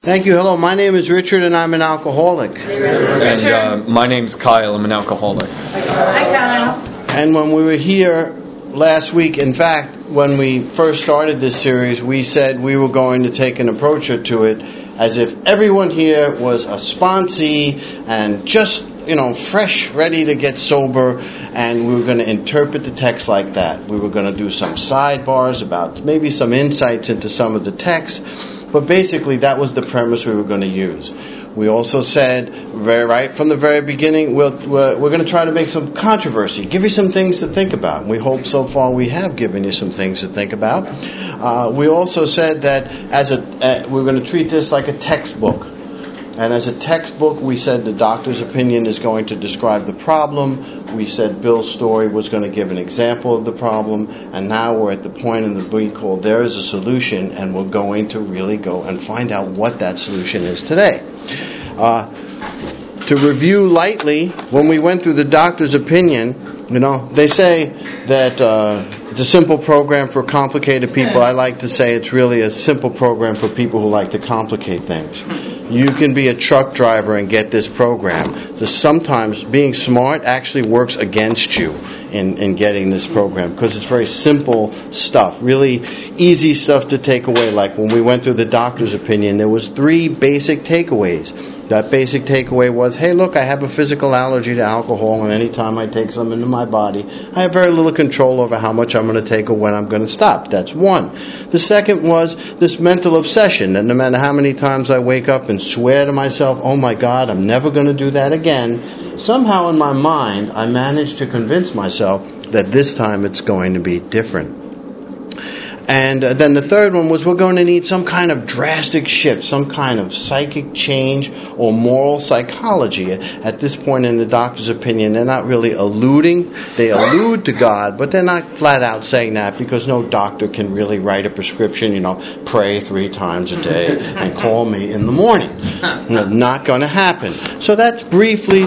Thank you. Hello, my name is Richard and I'm an alcoholic. And my name's Kyle. I'm an alcoholic. Hi, Kyle. And when we were here last week, in fact, when we first started this series, we said we were going to take an approach to it as if everyone here was a sponsee and just, fresh, ready to get sober, and we were going to interpret the text like that. We were going to do some sidebars about maybe some insights into some of the text. But basically, that was the premise we were going to use. We also said, right from the very beginning, we're going to try to make some controversy, give you some things to think about. We hope so far we have given you some things to think about. We also said that we're going to treat this like a textbook. And as a textbook, we said the doctor's opinion is going to describe the problem. We said Bill's story was going to give an example of the problem. And now we're at the point in the week called There is a Solution, and we're going to really go and find out what that solution is today. To review lightly, when we went through the doctor's opinion, they say that it's a simple program for complicated people. I like to say it's really a simple program for people who like to complicate things. You can be a truck driver and get this program. So sometimes being smart actually works against you in getting this program because it's very simple stuff, really easy stuff to take away. Like when we went through the doctor's opinion, there was 3 basic takeaways. That basic takeaway was, hey, look, I have a physical allergy to alcohol, and any time I take some into my body, I have very little control over how much I'm going to take or when I'm going to stop. That's one. The second was this mental obsession, that no matter how many times I wake up and swear to myself, oh my God, I'm never going to do that again, somehow in my mind, I managed to convince myself that this time it's going to be different. And then the third one was we're going to need some kind of drastic shift, some kind of psychic change or moral psychology. At this point in the doctor's opinion, they're not really alluding. They allude to God, but they're not flat out saying that because no doctor can really write a prescription, pray 3 times a day and call me in the morning. Not going to happen. So that briefly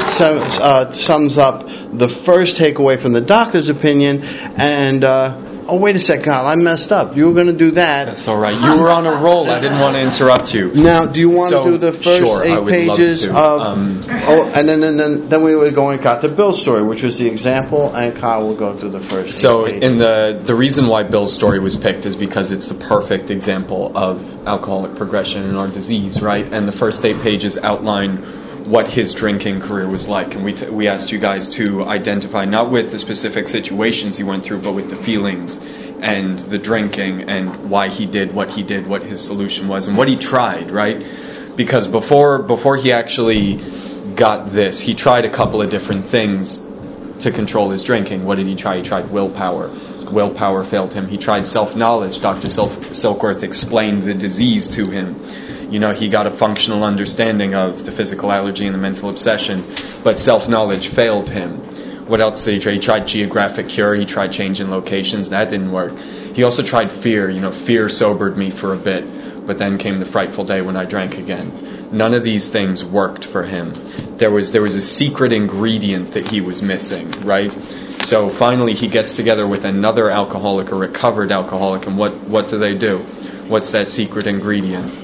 sums up the first takeaway from the doctor's opinion. And oh, wait a sec, Kyle, I messed up. You were going to do that. That's all right. You were on a roll. I didn't want to interrupt you. Now, do you want to do the first 8 pages of... and then we got the Bill story, which was the example, and Kyle will go through the first 8 pages. In the reason why Bill's story was picked is because it's the perfect example of alcoholic progression in our disease, right? And the first 8 pages outline what his drinking career was like, and we asked you guys to identify not with the specific situations he went through, but with the feelings and the drinking and why he did, what his solution was, and what he tried, right? Because before he actually got this, he tried a couple of different things to control his drinking. What did he try? He tried willpower. Willpower failed him. He tried self-knowledge. Dr. Silkworth explained the disease to him. He got a functional understanding of the physical allergy and the mental obsession, but self-knowledge failed him. What else did he try? He tried geographic cure. He tried changing locations. That didn't work. He also tried fear. Fear sobered me for a bit, but then came the frightful day when I drank again. None of these things worked for him. There was a secret ingredient that he was missing, right? So finally he gets together with another alcoholic, a recovered alcoholic, and what do? What's that secret ingredient?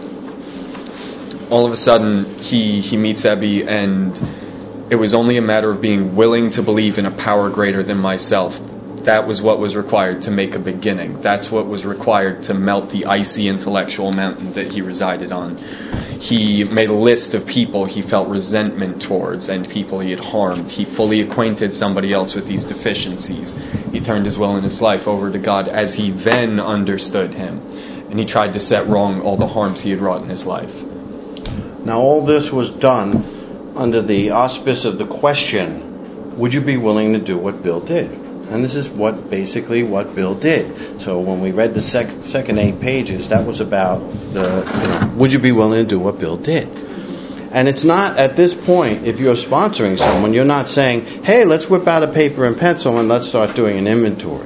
All of a sudden, he meets Ebby, and it was only a matter of being willing to believe in a power greater than myself. That was what was required to make a beginning. That's what was required to melt the icy intellectual mountain that he resided on. He made a list of people he felt resentment towards and people he had harmed. He fully acquainted somebody else with these deficiencies. He turned his will and his life over to God as he then understood him. And he tried to set wrong all the harms he had wrought in his life. Now, all this was done under the auspice of the question, would you be willing to do what Bill did? And this is basically what Bill did. So when we read the second 8 pages, that was about would you be willing to do what Bill did? And it's not, at this point, if you're sponsoring someone, you're not saying, hey, let's whip out a paper and pencil and let's start doing an inventory.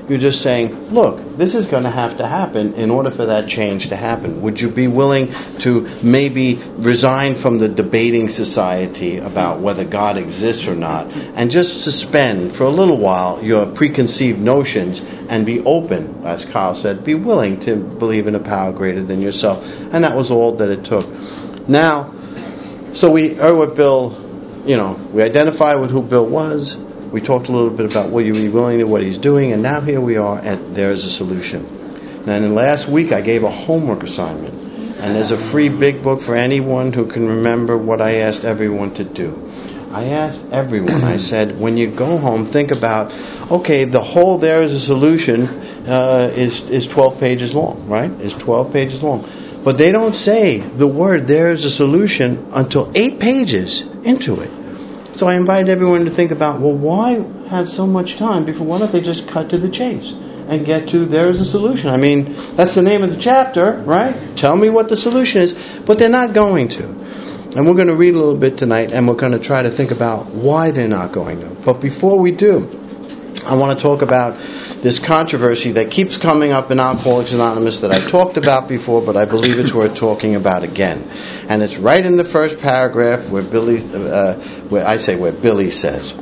You're just saying, look, this is going to have to happen in order for that change to happen. Would you be willing to maybe resign from the debating society about whether God exists or not, and just suspend for a little while your preconceived notions and be open, as Kyle said, be willing to believe in a power greater than yourself? And that was all that it took. Now, so we heard what Bill, we identified with who Bill was. We talked a little bit about will you be willing to what he's doing, and now here we are at There's a Solution. Now, in last week, I gave a homework assignment, and there's a free big book for anyone who can remember what I asked everyone to do. I asked everyone, I said, when you go home, think about, okay, the whole There's a Solution is 12 pages long, right? It's 12 pages long. But they don't say the word There's a Solution until 8 pages into it. So I invited everyone to think about, well, why have so much time before? Why don't they just cut to the chase and get to There's a Solution? I mean, that's the name of the chapter, right? Tell me what the solution is. But they're not going to. And we're going to read a little bit tonight, and we're going to try to think about why they're not going to. But before we do, I want to talk about this controversy that keeps coming up in Alcoholics Anonymous that I talked about before, but I believe it's worth talking about again. And it's right in the first paragraph where Billy says,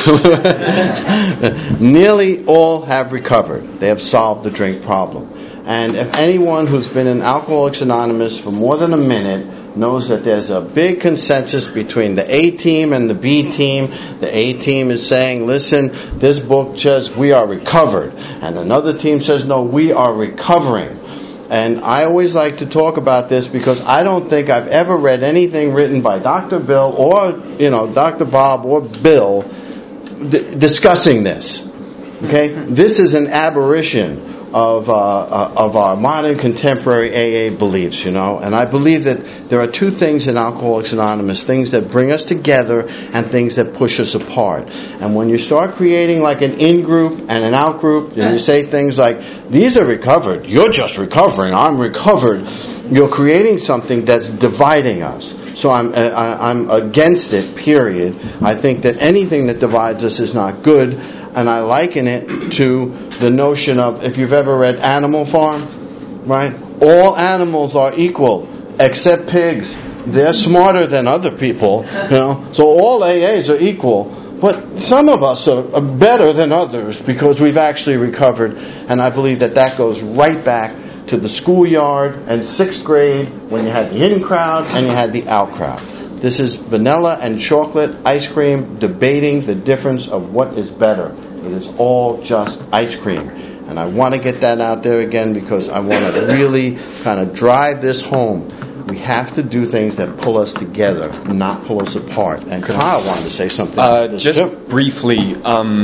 nearly all have recovered. They have solved the drink problem. And if anyone who's been in Alcoholics Anonymous for more than a minute knows that there's a big consensus between the A team and the B team. The A team is saying, listen, this book says we are recovered. And another team says, no, we are recovering. And I always like to talk about this because I don't think I've ever read anything written by Dr. Bill or, Dr. Bob or Bill discussing this. Okay? This is an aberration of our modern contemporary AA beliefs, and I believe that there are two things in Alcoholics Anonymous, things that bring us together and things that push us apart. And when you start creating like an in-group and an out-group, and you say things like, these are recovered, you're just recovering, I'm recovered, you're creating something that's dividing us. So I'm against it, period. I think that anything that divides us is not good. And I liken it to the notion of, if you've ever read Animal Farm, right? All animals are equal, except pigs. They're smarter than other people, So all AAs are equal. But some of us are better than others because we've actually recovered. And I believe that goes right back to the schoolyard and 6th grade when you had the in crowd and you had the out crowd. This is vanilla and chocolate ice cream debating the difference of what is better. It is all just ice cream. And I want to get that out there again because I want to really kind of drive this home. We have to do things that pull us together, not pull us apart. And Kyle wanted to say something about this. Just briefly,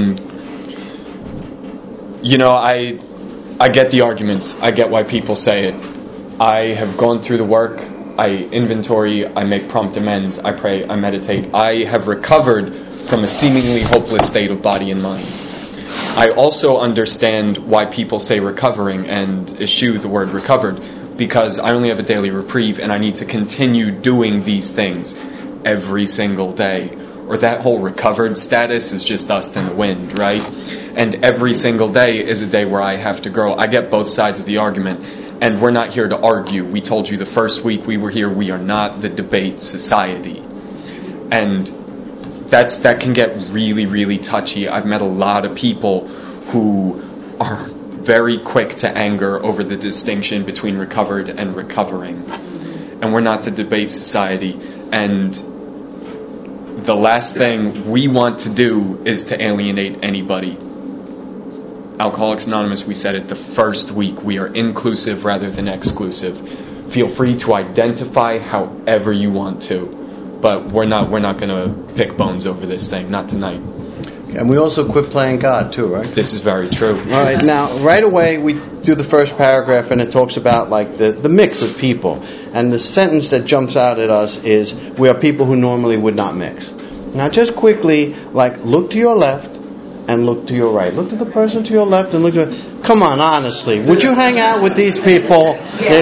I get the arguments. I get why people say it. I have gone through the work. I inventory, I make prompt amends, I pray, I meditate. I have recovered from a seemingly hopeless state of body and mind. I also understand why people say recovering and eschew the word recovered, because I only have a daily reprieve and I need to continue doing these things every single day. Or that whole recovered status is just dust in the wind, right? And every single day is a day where I have to grow. I get both sides of the argument. And we're not here to argue. We told you the first week we were here, we are not the debate society. And that can get really, really touchy. I've met a lot of people who are very quick to anger over the distinction between recovered and recovering. And we're not the debate society. And the last thing we want to do is to alienate anybody. Alcoholics Anonymous, we said it the first week, we are inclusive rather than exclusive. Feel free to identify however you want to, but we're not going to pick bones over this thing, not tonight. And we also quit playing God too, right? This is very true. All right, now right away we do the first paragraph and it talks about like the mix of people. And the sentence that jumps out at us is, we are people who normally would not mix. Now just quickly, look to your left and look to your right. Look to the person to your left and look to... Come on, honestly. Would you hang out with these people?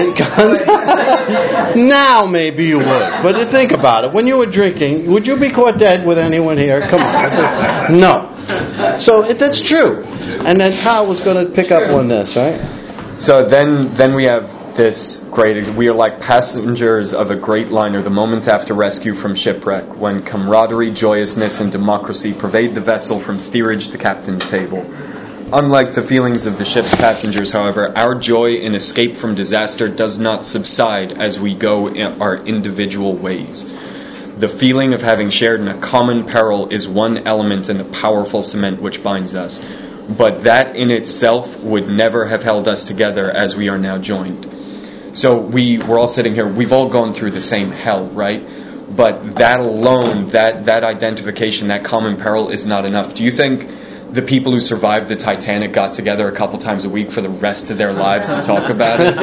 Now maybe you would. But think about it. When you were drinking, would you be caught dead with anyone here? Come on. No. So that's true. And then Kyle was going to pick up on this, right? So then we have this great, we are like passengers of a great liner the moment after rescue from shipwreck, when camaraderie, joyousness, and democracy pervade the vessel from steerage to captain's table. Unlike the feelings of the ship's passengers, however, our joy in escape from disaster does not subside as we go in our individual ways. The feeling of having shared in a common peril is one element in the powerful cement which binds us, but that in itself would never have held us together as we are now joined. So we're all sitting here, we've all gone through the same hell, right? But that alone, that identification, that common peril is not enough. Do you think the people who survived the Titanic got together a couple times a week for the rest of their lives to talk about it?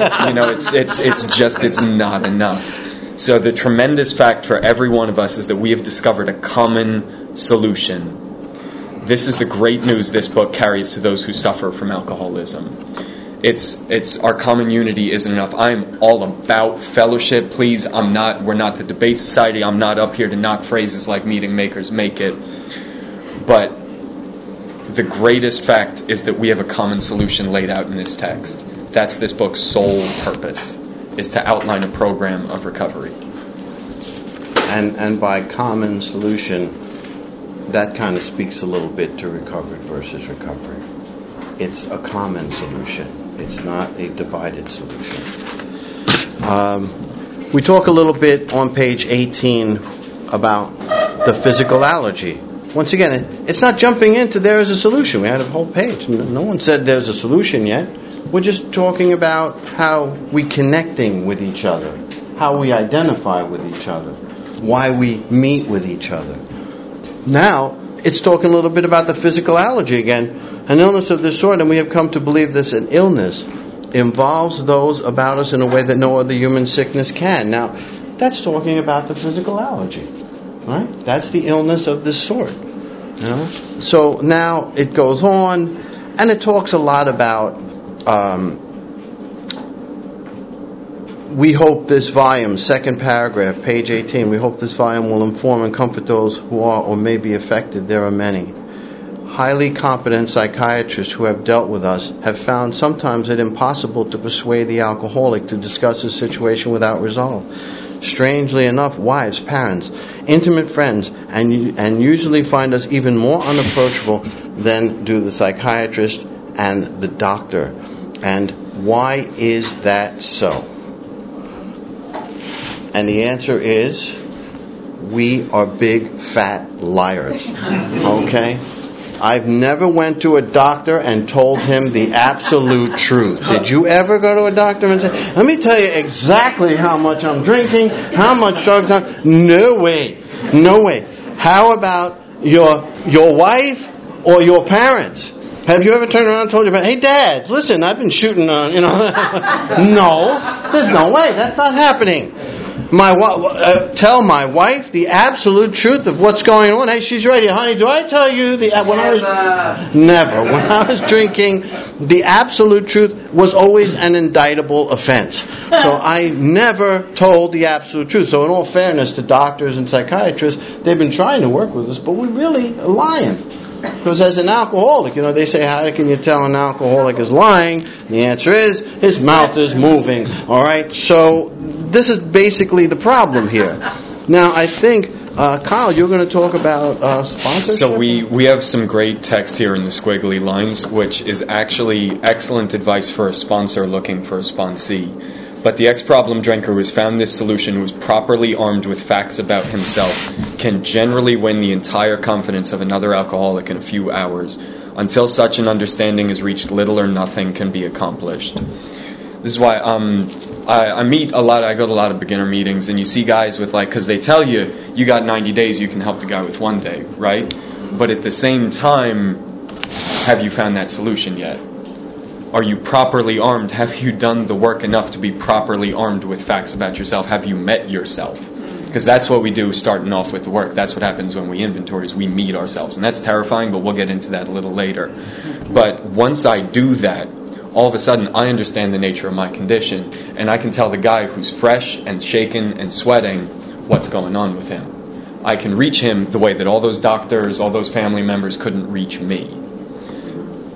It's not enough. So the tremendous fact for every one of us is that we have discovered a common solution. This is the great news this book carries to those who suffer from alcoholism. It's our common unity isn't enough. I'm all about fellowship. Please, we're not the debate society. I'm not up here to knock phrases like meeting makers make it. But the greatest fact is that we have a common solution laid out in this text. That's this book's sole purpose, is to outline a program of recovery. And by common solution, that kind of speaks a little bit to recovered versus recovery. It's a common solution. It's not a divided solution. We talk a little bit on page 18 about the physicalology. Once again, it's not jumping into there is a solution. We had a whole page. No one said there's a solution yet. We're just talking about how we connecting with each other, how we identify with each other, why we meet with each other. Now, it's talking a little bit about the physicalology again. An illness of this sort, and we have come to believe this, an illness involves those about us in a way that no other human sickness can. Now, that's talking about the physicalology, right? That's the illness of this sort. You know? So now it goes on, and it talks a lot about we hope this volume, second paragraph, page 18, we hope this volume will inform and comfort those who are or may be affected. There are many. Highly competent psychiatrists who have dealt with us have found sometimes it impossible to persuade the alcoholic to discuss his situation without resolve. Strangely enough, wives, parents, intimate friends, and usually find us even more unapproachable than do the psychiatrist and the doctor. And why is that so? And the answer is, we are big fat liars. Okay? I've never went to a doctor and told him the absolute truth. Did you ever go to a doctor and say, let me tell you exactly how much I'm drinking, how much drugs I'm... No way. No way. How about your wife or your parents? Have you ever turned around and told your parents, hey, Dad, listen, I've been shooting on, No, there's no way. That's not happening. Tell my wife the absolute truth of what's going on. Hey, she's ready. Honey, do I tell you Never. When I was drinking, the absolute truth was always an indictable offense. So I never told the absolute truth. So in all fairness to doctors and psychiatrists, they've been trying to work with us, but we really are lying. Because as an alcoholic, they say, how can you tell an alcoholic is lying? The answer is, his mouth is moving. All right? So this is basically the problem here. Now, I think, Kyle, you're going to talk about sponsorship? So we have some great text here in the squiggly lines, which is actually excellent advice for a sponsor looking for a sponsee. But the ex-problem drinker who has found this solution, who is properly armed with facts about himself, can generally win the entire confidence of another alcoholic in a few hours. Until such an understanding is reached, little or nothing can be accomplished. This is why I meet a lot. I go to a lot of beginner meetings, and you see guys with because they tell you got 90 days, you can help the guy with 1 day, right? But at the same time, have you found that solution yet? Are you properly armed? Have you done the work enough to be properly armed with facts about yourself? Have you met yourself? Because that's what we do starting off with the work. That's what happens when we inventory, is we meet ourselves. And that's terrifying, but we'll get into that a little later. But once I do that, all of a sudden I understand the nature of my condition, and I can tell the guy who's fresh and shaken and sweating what's going on with him. I can reach him the way that all those doctors, all those family members couldn't reach me.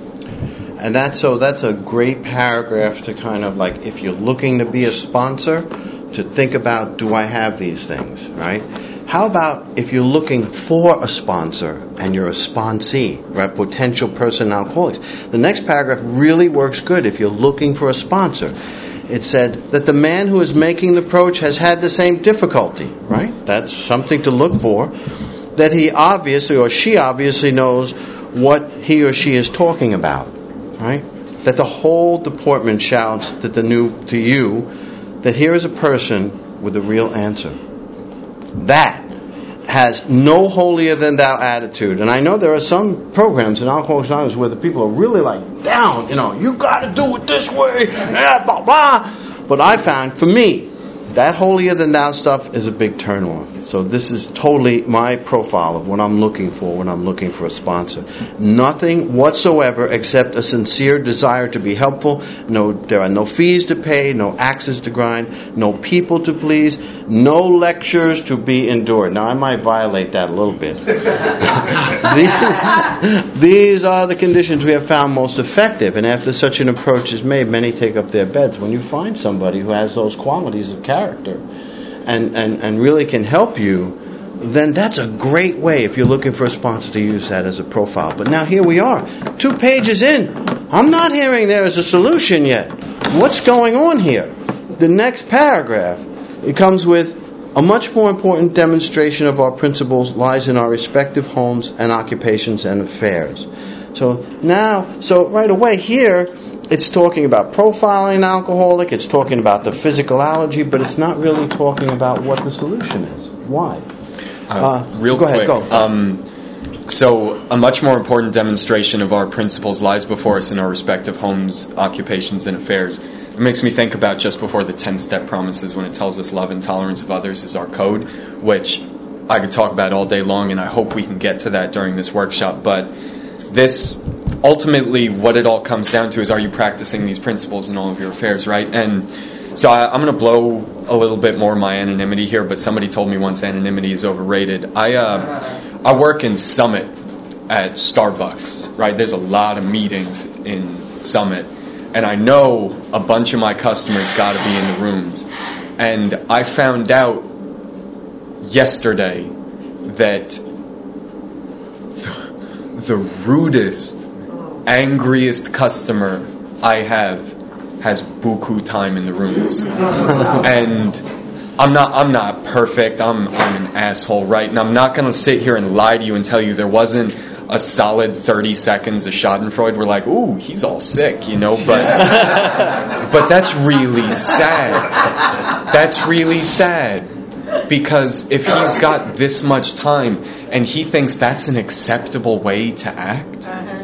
And that's a great paragraph to kind of like, if you're looking to be a sponsor, to think about, do I have these things, right? How about if you're looking for a sponsor and you're a sponsee, right? Potential person in alcoholics. The next paragraph really works good if you're looking for a sponsor. It said that the man who is making the approach has had the same difficulty, right? That's something to look for. That he obviously or she obviously knows what he or she is talking about, right? That the whole department shouts to you that here is a person with a real answer. That has no holier than thou attitude. And I know there are some programs in Alcoholics Anonymous where the people are really like down, you got to do it this way, blah, blah. But I found, for me, that holier than thou stuff is a big turn off. So this is totally my profile of what I'm looking for when I'm looking for a sponsor. Nothing whatsoever except a sincere desire to be helpful. No, there are no fees to pay, no axes to grind, no people to please, no lectures to be endured. Now I might violate that a little bit. These are the conditions we have found most effective, and after such an approach is made, many take up their beds. When you find somebody who has those qualities of character and really can help you, then that's a great way, if you're looking for a sponsor, to use that as a profile. But now here we are, 2 pages in. I'm not hearing there is a solution yet. What's going on here? The next paragraph, it comes with a much more important demonstration of our principles lies in our respective homes and occupations and affairs. So right away here, it's talking about profiling an alcoholic, it's talking about the physicalology, but it's not really talking about what the solution is. Why? Go ahead. So a much more important demonstration of our principles lies before us in our respective homes, occupations, and affairs. It makes me think about just before the 10-step promises when it tells us love and tolerance of others is our code, which I could talk about all day long, and I hope we can get to that during this workshop. But this, ultimately, what it all comes down to is, are you practicing these principles in all of your affairs, right? And so I'm going to blow a little bit more my anonymity here, but somebody told me once anonymity is overrated. I work in Summit at Starbucks, right? There's a lot of meetings in Summit, and I know a bunch of my customers got to be in the rooms. And I found out yesterday that the rudest, angriest customer I have has buku time in the rooms. And I'm not perfect. I'm an asshole, right? And I'm not going to sit here and lie to you and tell you there wasn't a solid 30 seconds of Schadenfreude. We're like, ooh, he's all sick, but that's really sad. That's really sad. Because if he's got this much time and he thinks that's an acceptable way to act,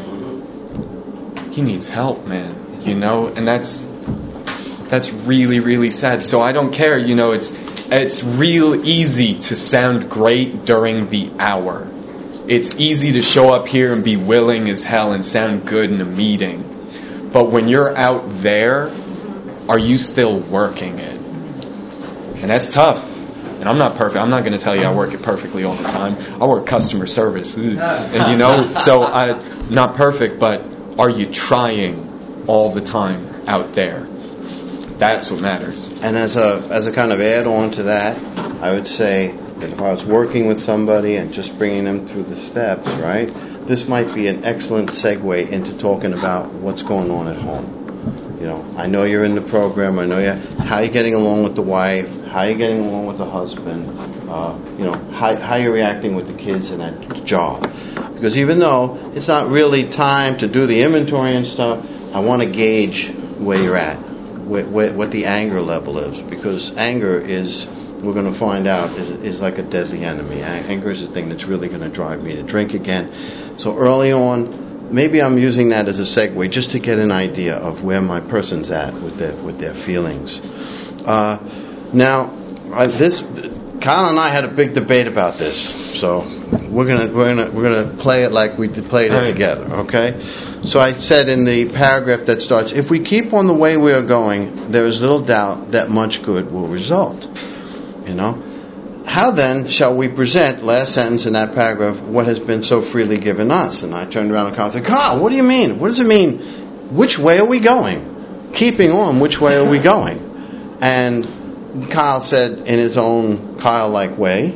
he needs help, man. And that's really, really sad. So I don't care, it's real easy to sound great during the hour. It's easy to show up here and be willing as hell and sound good in a meeting. But when you're out there, are you still working it? And that's tough. And I'm not perfect. I'm not going to tell you I work it perfectly all the time. I work customer service. And so I'm not perfect, but are you trying all the time out there? That's what matters. And as a kind of add-on to that, I would say that if I was working with somebody and just bringing them through the steps, right, this might be an excellent segue into talking about what's going on at home. I know you're in the program. I know how you're getting along with the wife, how you're getting along with the husband, how you're reacting with the kids in that job. Because even though it's not really time to do the inventory and stuff, I want to gauge where you're at, what the anger level is. Because anger is, we're going to find out, is like a deadly enemy. Anger is the thing that's really going to drive me to drink again. So early on, maybe I'm using that as a segue just to get an idea of where my person's at with their feelings. Now, Kyle and I had a big debate about this, so we're gonna play it like we played it together. Okay. So I said in the paragraph that starts, if we keep on the way we are going, there is little doubt that much good will result. How then shall we present, last sentence in that paragraph, what has been so freely given us? And I turned around to Kyle and said, Kyle, what do you mean? What does it mean which way are we going? Keeping on, which way are we going? And Kyle said in his own Kyle-like way,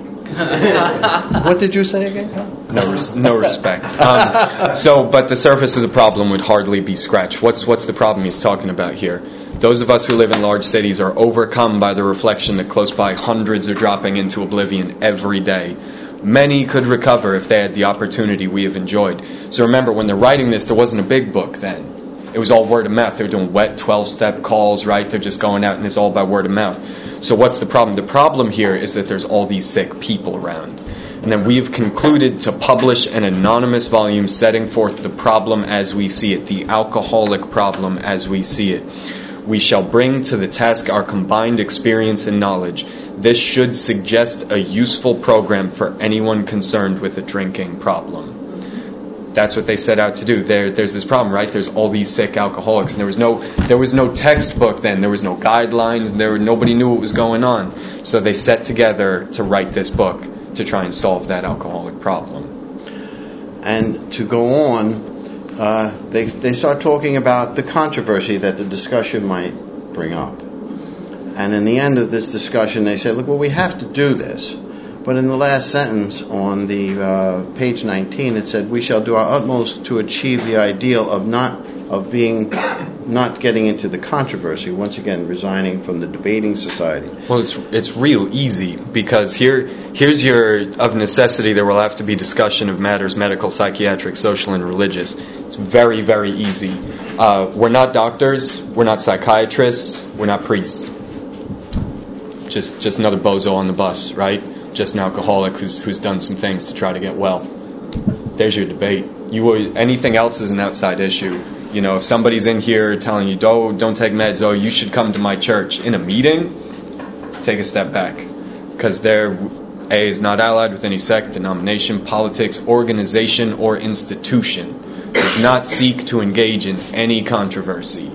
what did you say again, Kyle? No respect. But the surface of the problem would hardly be scratched. What's the problem he's talking about here? Those of us who live in large cities are overcome by the reflection that close by hundreds are dropping into oblivion every day. Many could recover if they had the opportunity we have enjoyed. So remember, when they're writing this, there wasn't a big book then. It was all word of mouth. They were doing wet 12-step calls, right? They're just going out and it's all by word of mouth. So what's the problem? The problem here is that there's all these sick people around. And then we have concluded to publish an anonymous volume setting forth the problem as we see it, the alcoholic problem as we see it. We shall bring to the task our combined experience and knowledge. This should suggest a useful program for anyone concerned with a drinking problem. That's what they set out to do. There's this problem, right? There's all these sick alcoholics, and there was no textbook then. There was no guidelines. Nobody knew what was going on. So they set together to write this book to try and solve that alcoholic problem. And to go on, they start talking about the controversy that the discussion might bring up. And in the end of this discussion, they say, look, well, we have to do this. But in the last sentence on the page 19, it said, we shall do our utmost to achieve the ideal of not getting into the controversy, once again resigning from the debating society. Well, it's real easy, because here's of necessity there will have to be discussion of matters medical, psychiatric, social, and religious. It's very, very easy. We're not doctors, we're not psychiatrists, we're not priests. Just another bozo on the bus, right? Just an alcoholic who's done some things to try to get well. There's your debate. Anything else is an outside issue. You know, if somebody's in here telling you, don't take meds, you should come to my church in a meeting, take a step back. Because A is not allied with any sect, denomination, politics, organization, or institution. Does not seek to engage in any controversy.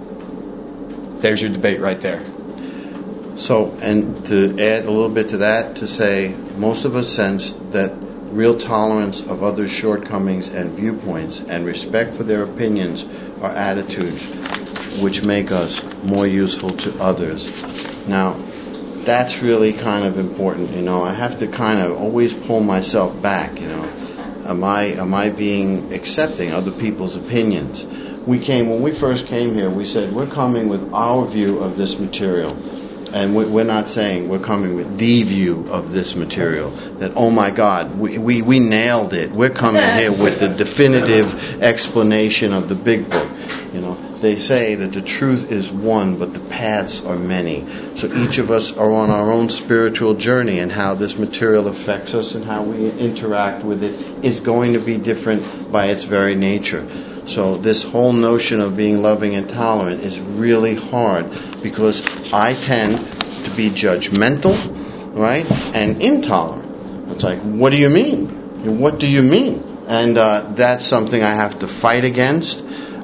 There's your debate right there. So, and to add a little bit to that, to say, most of us sense that real tolerance of others' shortcomings and viewpoints and respect for their opinions are attitudes which make us more useful to others. Now, that's really kind of important, I have to kind of always pull myself back, Am I being accepting other people's opinions? When we first came here, we said, we're coming with our view of this material. And we're not saying we're coming with the view of this material, that, oh my God, we nailed it. We're coming here with the definitive explanation of the big book. They say that the truth is one, but the paths are many. So each of us are on our own spiritual journey, and how this material affects us and how we interact with it is going to be different by its very nature. So this whole notion of being loving and tolerant is really hard, because I tend to be judgmental, right, and intolerant. It's like, what do you mean? What do you mean? And that's something I have to fight against.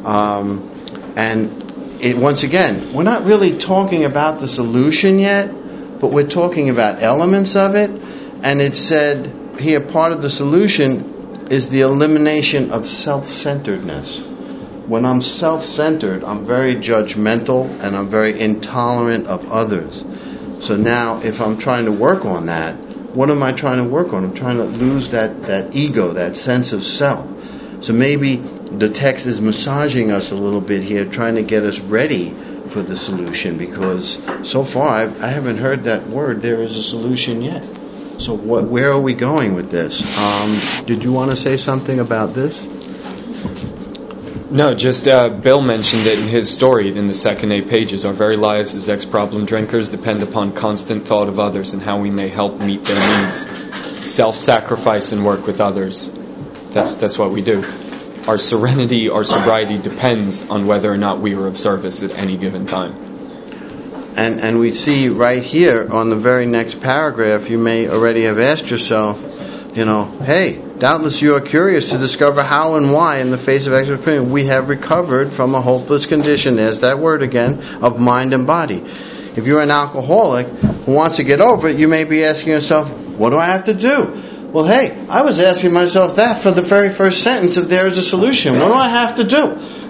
Once again, we're not really talking about the solution yet, but we're talking about elements of it. And it said here, part of the solution is the elimination of self-centeredness. When I'm self-centered, I'm very judgmental and I'm very intolerant of others. So now, if I'm trying to work on that, what am I trying to work on? I'm trying to lose that ego, that sense of self. So maybe the text is massaging us a little bit here, trying to get us ready for the solution, because so far I haven't heard that word, there is a solution yet. So where are we going with this? Did you want to say something about this? No, just Bill mentioned it in his story in the second 8 pages. Our very lives as ex-problem drinkers depend upon constant thought of others and how we may help meet their needs. Self-sacrifice and work with others. That's what we do. Our serenity, our sobriety depends on whether or not we are of service at any given time. And we see right here on the very next paragraph, you may already have asked yourself, hey, doubtless you are curious to discover how and why, in the face of expert opinion, we have recovered from a hopeless condition, there's that word again, of mind and body. If you're an alcoholic who wants to get over it, you may be asking yourself, what do I have to do? Well, hey, I was asking myself that for the very first sentence of there is a solution. What do I have to do?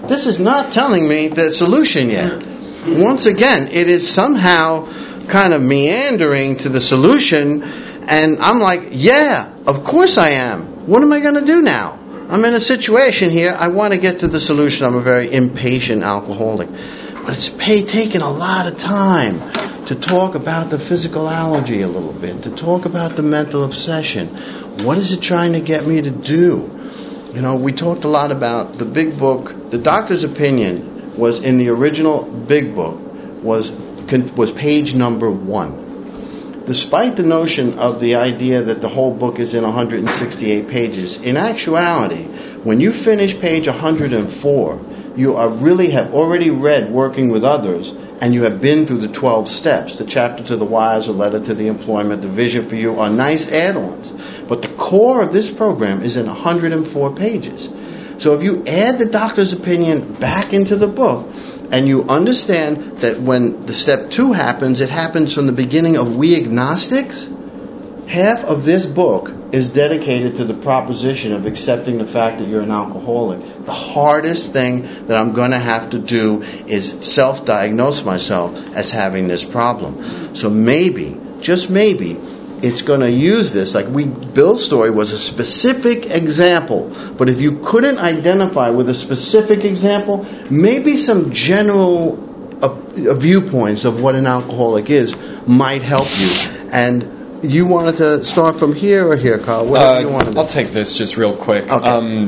this is not telling me the solution yet. Once again, it is somehow kind of meandering to the solution, and I'm like, yeah, of course I am. What am I going to do now? I'm in a situation here. I want to get to the solution. I'm a very impatient alcoholic. But it's taken a lot of time to talk about the physicalology a little bit, to talk about the mental obsession. What is it trying to get me to do? We talked a lot about the big book. The doctor's opinion was in the original big book, was page number 1. Despite the notion of the idea that the whole book is in 168 pages, in actuality, when you finish page 104, you really have already read Working with Others, and you have been through the 12 steps. The chapter to the wise, the letter to the employment, the vision for you are nice add-ons. But the core of this program is in 104 pages. So if you add the doctor's opinion back into the book, and you understand that when the step 2 happens, it happens from the beginning of We Agnostics, half of this book is dedicated to the proposition of accepting the fact that you're an alcoholic. The hardest thing that I'm going to have to do is self-diagnose myself as having this problem. So maybe, just maybe, it's going to use this. Bill's story was a specific example. But if you couldn't identify with a specific example, maybe some general viewpoints of what an alcoholic is might help you. And you wanted to start from here or here, Carl? Whatever you want to do. I'll take this just real quick. Okay.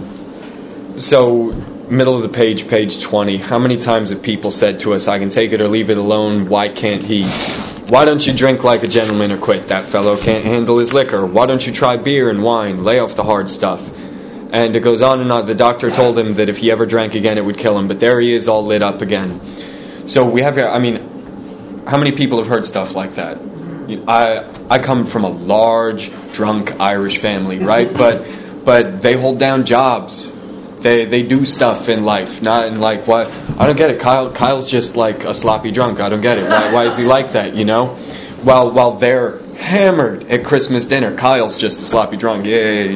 So, middle of the page 20. How many times have people said to us, I can take it or leave it alone, why can't he? Why don't you drink like a gentleman or quit? That fellow can't handle his liquor. Why don't you try beer and wine? Lay off the hard stuff. And it goes on and on. The doctor told him that if he ever drank again, it would kill him. But there he is, all lit up again. So we have here, how many people have heard stuff like that? I come from a large, drunk Irish family, right? But they hold down jobs. They do stuff in life, not in why. I don't get it. Kyle's just like a sloppy drunk. I don't get it. Why is he like that? While they're hammered at Christmas dinner, Kyle's just a sloppy drunk.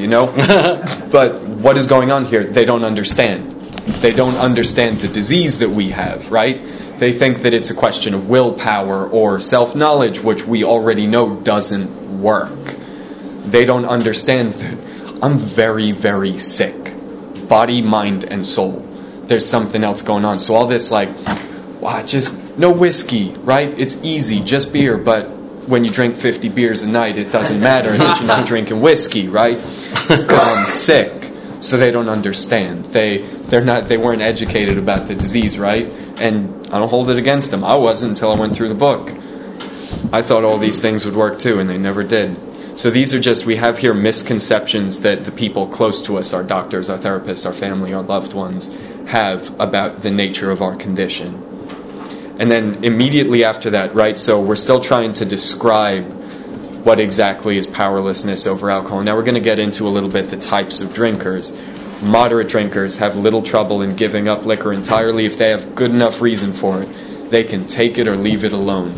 But what is going on here? They don't understand. They don't understand the disease that we have, right? They think that it's a question of willpower or self-knowledge, which we already know doesn't work. They don't understand that I'm very, very sick. Body, mind, and soul. There's something else going on. So all this just no whiskey, right? It's easy, just beer. But when you drink 50 beers a night, it doesn't matter that you're not drinking whiskey, right? Because I'm sick. So they don't understand. They weren't educated about the disease, right? And I don't hold it against them. I wasn't until I went through the book. I thought all these things would work too, and they never did. So these are we have here misconceptions that the people close to us, our doctors, our therapists, our family, our loved ones, have about the nature of our condition. And then immediately after that, right, so we're still trying to describe what exactly is powerlessness over alcohol. Now we're going to get into a little bit the types of drinkers. Moderate drinkers have little trouble in giving up liquor entirely if they have good enough reason for it. They can take it or leave it alone.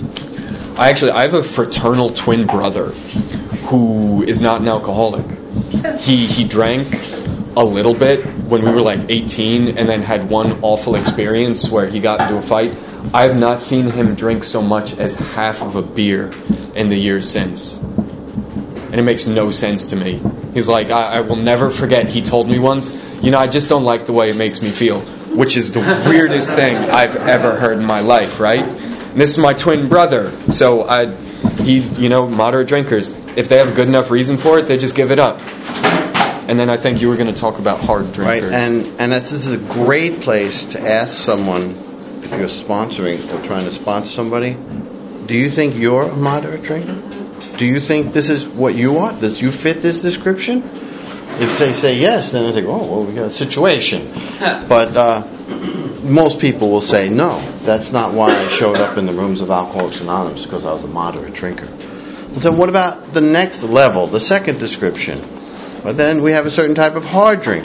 I have a fraternal twin brother who is not an alcoholic. He drank a little bit when we were 18 and then had one awful experience where he got into a fight. I have not seen him drink so much as half of a beer in the years since. And it makes no sense to me. He's like, I will never forget, he told me once, I just don't like the way it makes me feel, which is the weirdest thing I've ever heard in my life, right? And this is my twin brother, so moderate drinkers, if they have a good enough reason for it, they just give it up. And then I think you were going to talk about hard drinkers. Right, and this is a great place to ask someone, if you're sponsoring or trying to sponsor somebody, do you think you're a moderate drinker? Do you think this is what you are? Does you fit this description? If they say yes, then I think, we got a situation. But most people will say, no, that's not why I showed up in the rooms of Alcoholics Anonymous, because I was a moderate drinker. And so what about the next level, the second description? But then we have a certain type of hard drinker.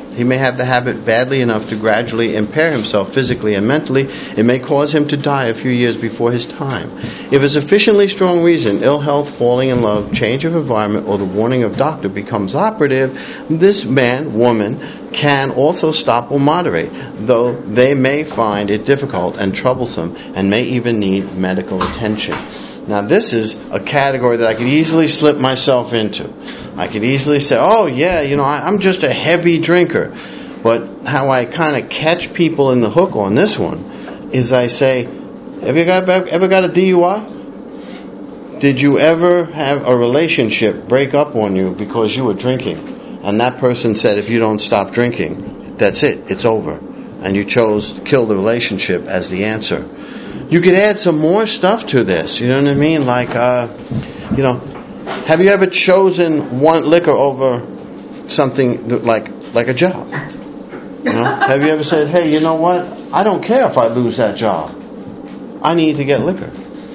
He may have the habit badly enough to gradually impair himself physically and mentally. It may cause him to die a few years before his time. If a sufficiently strong reason, ill health, falling in love, change of environment, or the warning of doctor becomes operative, this man, woman, can also stop or moderate, though they may find it difficult and troublesome and may even need medical attention. Now, this is a category that I could easily slip myself into. I could easily say, oh, yeah, I'm just a heavy drinker. But how I kind of catch people in the hook on this one is I say, have you ever got a DUI? Did you ever have a relationship break up on you because you were drinking? And that person said, if you don't stop drinking, that's it, it's over. And you chose to kill the relationship as the answer. You could add some more stuff to this, you know what I mean? Like, have you ever chosen one liquor over something like a job? Have you ever said, hey, you know what? I don't care if I lose that job. I need to get liquor.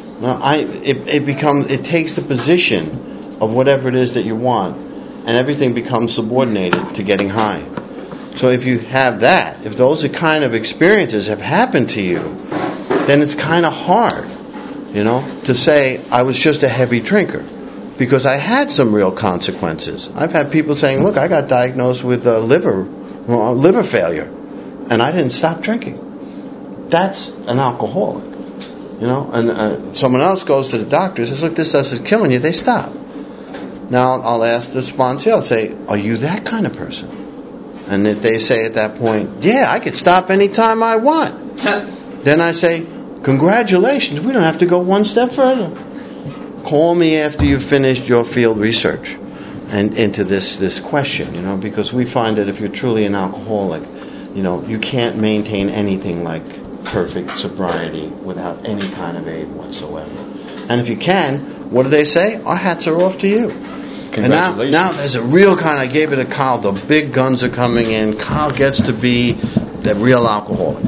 It takes the position of whatever it is that you want, and everything becomes subordinated to getting high. So if you have that, if those kind of experiences have happened to you, then it's kind of hard, to say I was just a heavy drinker, because I had some real consequences. I've had people saying, look, I got diagnosed with liver failure, and I didn't stop drinking. That's an alcoholic, and someone else goes to the doctor and says, look, this stuff is killing you. They stop. Now I'll ask the sponsor, I'll say, are you that kind of person? And if they say at that point, yeah, I could stop anytime I want, then I say, congratulations, we don't have to go one step further. Call me after you've finished your field research and into this question, because we find that if you're truly an alcoholic, you can't maintain anything like perfect sobriety without any kind of aid whatsoever. And if you can, what do they say? Our hats are off to you. Congratulations. And now there's a real kind, I gave it to Kyle, the big guns are coming in. Kyle gets to be the real alcoholic.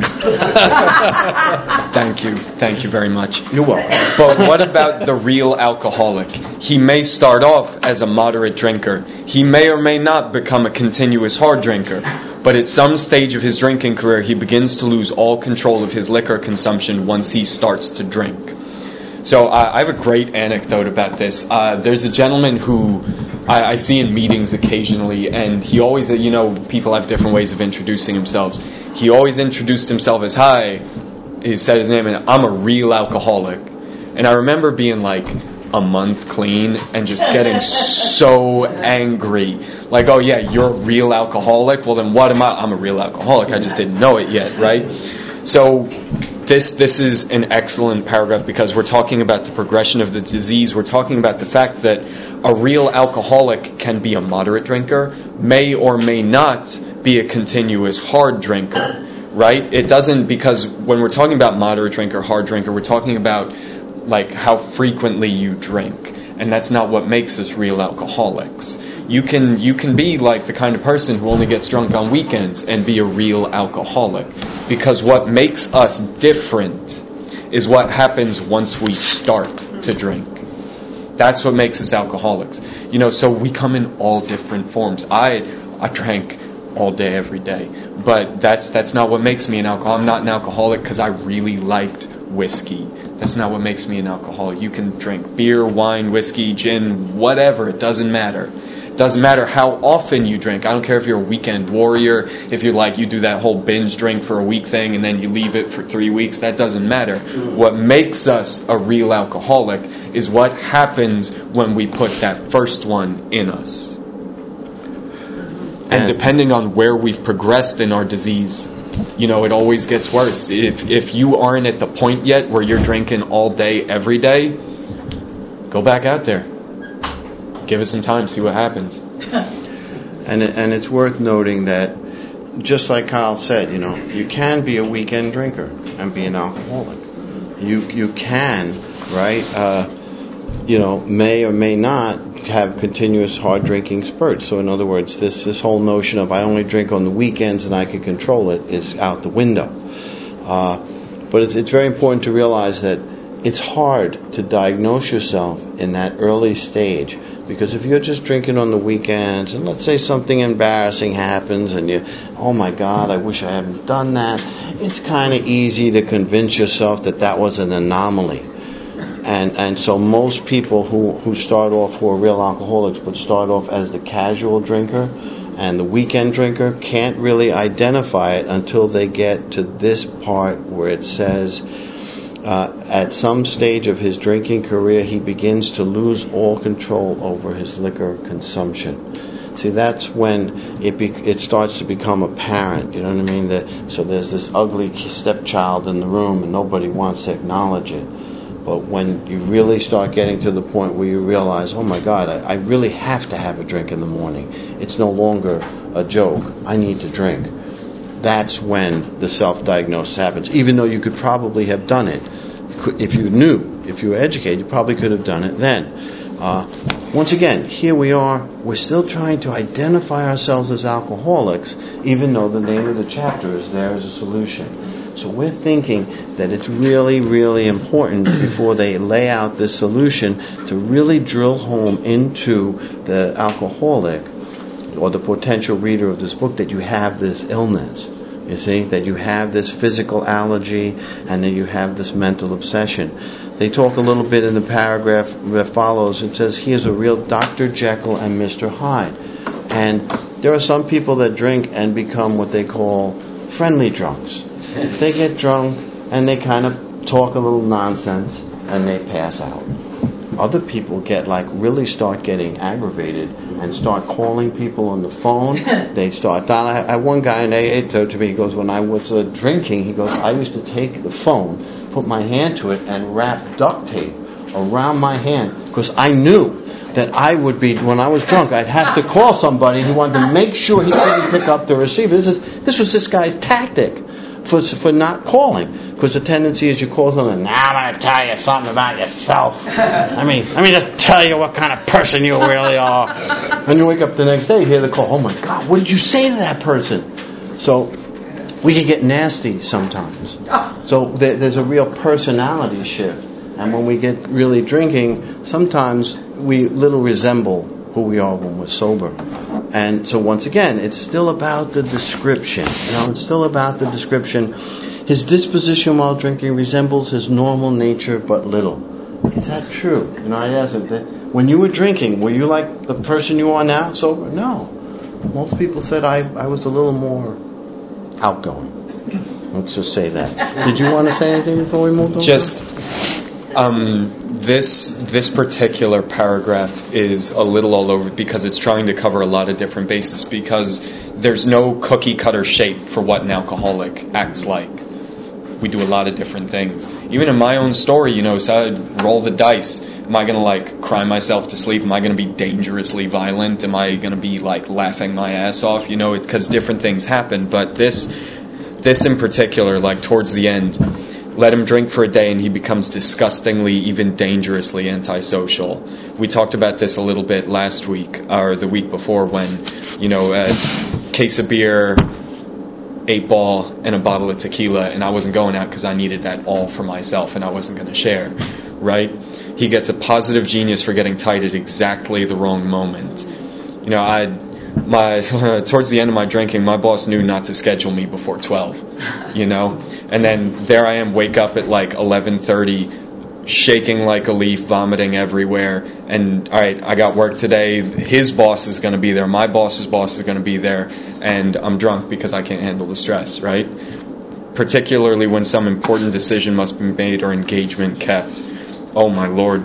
Thank you very much. You're welcome. But what about the real alcoholic? He may start off as a moderate drinker. He may or may not become a continuous hard drinker. But at some stage of his drinking career, he begins to lose all control of his liquor consumption once he starts to drink. So I have a great anecdote about this. There's a gentleman who I see in meetings occasionally, and he always, people have different ways of introducing themselves. He always introduced himself as, hi, he said his name, and I'm a real alcoholic. And I remember being like a month clean and just getting so angry. Like, oh yeah, you're a real alcoholic? Well then what am I? I'm a real alcoholic. I just didn't know it yet, right? So this is an excellent paragraph because we're talking about the progression of the disease. We're talking about the fact that a real alcoholic can be a moderate drinker, may or may not be a continuous hard drinker, right? It doesn't, because when we're talking about moderate drinker, hard drinker, we're talking about like how frequently you drink, and that's not what makes us real alcoholics. You can be like the kind of person who only gets drunk on weekends and be a real alcoholic, because what makes us different is what happens once we start to drink. That's what makes us alcoholics. So we come in all different forms. I drank all day, every day. But that's not what makes me an alcoholic. I'm not an alcoholic because I really liked whiskey. That's not what makes me an alcoholic. You can drink beer, wine, whiskey, gin, whatever. It doesn't matter. It doesn't matter how often you drink. I don't care if you're a weekend warrior, if you do that whole binge drink for a week thing and then you leave it for 3 weeks. That doesn't matter. What makes us a real alcoholic is what happens when we put that first one in us. And depending on where we've progressed in our disease, it always gets worse. If you aren't at the point yet where you're drinking all day, every day, go back out there. Give it some time, see what happens. And it's worth noting that, just like Kyle said, you can be a weekend drinker and be an alcoholic. You can, right? May or may not have continuous hard drinking spurts. So in other words, this whole notion of I only drink on the weekends and I can control it is out the window. But it's very important to realize that it's hard to diagnose yourself in that early stage, because if you're just drinking on the weekends and let's say something embarrassing happens and you, oh my God, I wish I hadn't done that, it's kind of easy to convince yourself that that was an anomaly. And so most people who start off, who are real alcoholics, but start off as the casual drinker and the weekend drinker, can't really identify it until they get to this part where it says, at some stage of his drinking career, he begins to lose all control over his liquor consumption. See, that's when it starts to become apparent. You know what I mean? So there's this ugly stepchild in the room, and nobody wants to acknowledge it. But when you really start getting to the point where you realize, oh my God, I really have to have a drink in the morning. It's no longer a joke. I need to drink. That's when the self-diagnosis happens. Even though you could probably have done it. If you knew, if you were educated, you probably could have done it then. Once again, here we are. We're still trying to identify ourselves as alcoholics, even though the name of the chapter is there as a solution. So we're thinking that it's really, really important before they lay out this solution to really drill home into the alcoholic or the potential reader of this book that you have this illness. You see, that you have this physical allergy and that you have this mental obsession. They talk a little bit in the paragraph that follows. It says, he is a real Dr. Jekyll and Mr. Hyde. And there are some people that drink and become what they call friendly drunks. They get drunk and they kind of talk a little nonsense and they pass out. Other people really start getting aggravated and start calling people on the phone. They start. Don, I had one guy in AA told to me, he goes, when I was drinking, he goes, I used to take the phone, put my hand to it, and wrap duct tape around my hand because I knew that I would be, when I was drunk, I'd have to call somebody. He wanted to make sure he couldn't pick up the receiver. This was this guy's tactic for not calling. Because the tendency is you call someone, now I'm going to tell you something about yourself. Let me just tell you what kind of person you really are. And you wake up the next day, you hear the call, oh my God, what did you say to that person? So we can get nasty sometimes. So there's a real personality shift. And when we get really drinking, sometimes we little resemble who we are when we're sober. And so once again, it's still about the description. It's still about the description. His disposition while drinking resembles his normal nature but little. Is that true? I asked him, when you were drinking, were you like the person you are now, sober? No. Most people said I was a little more outgoing. Let's just say that. Did you want to say anything before we moved on? Just, this particular paragraph is a little all over because it's trying to cover a lot of different bases because there's no cookie cutter shape for what an alcoholic acts like. We do a lot of different things. Even in my own story, so I'd roll the dice. Am I going to cry myself to sleep? Am I going to be dangerously violent? Am I going to be laughing my ass off? Because different things happen. But this in particular, towards the end, let him drink for a day and he becomes disgustingly, even dangerously antisocial. We talked about this a little bit last week or the week before when, a case of beer, 8-ball, and a bottle of tequila, and I wasn't going out because I needed that all for myself and I wasn't going to share, right? He gets a positive genius for getting tight at exactly the wrong moment. Towards the end of my drinking, my boss knew not to schedule me before 12, and then there I am, wake up at 11:30, shaking like a leaf, vomiting everywhere, and all right, I got work today, his boss is going to be there, my boss's boss is going to be there, and I'm drunk because I can't handle the stress, right? Particularly when some important decision must be made or engagement kept. Oh my Lord.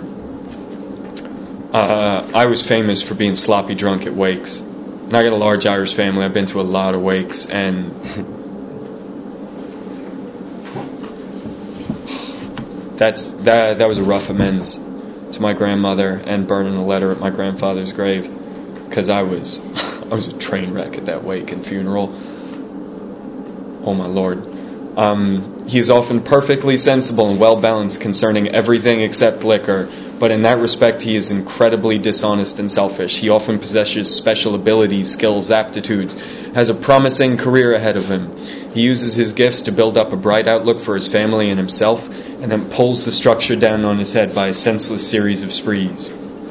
I was famous for being sloppy drunk at wakes. And I got a large Irish family. I've been to a lot of wakes, and that was a rough amends to my grandmother and burning a letter at my grandfather's grave because I was a train wreck at that wake and funeral. Oh my Lord. He is often perfectly sensible and well-balanced concerning everything except liquor, but in that respect he is incredibly dishonest and selfish. He often possesses special abilities, skills, aptitudes, has a promising career ahead of him. He uses his gifts to build up a bright outlook for his family and himself, and then pulls the structure down on his head by a senseless series of sprees.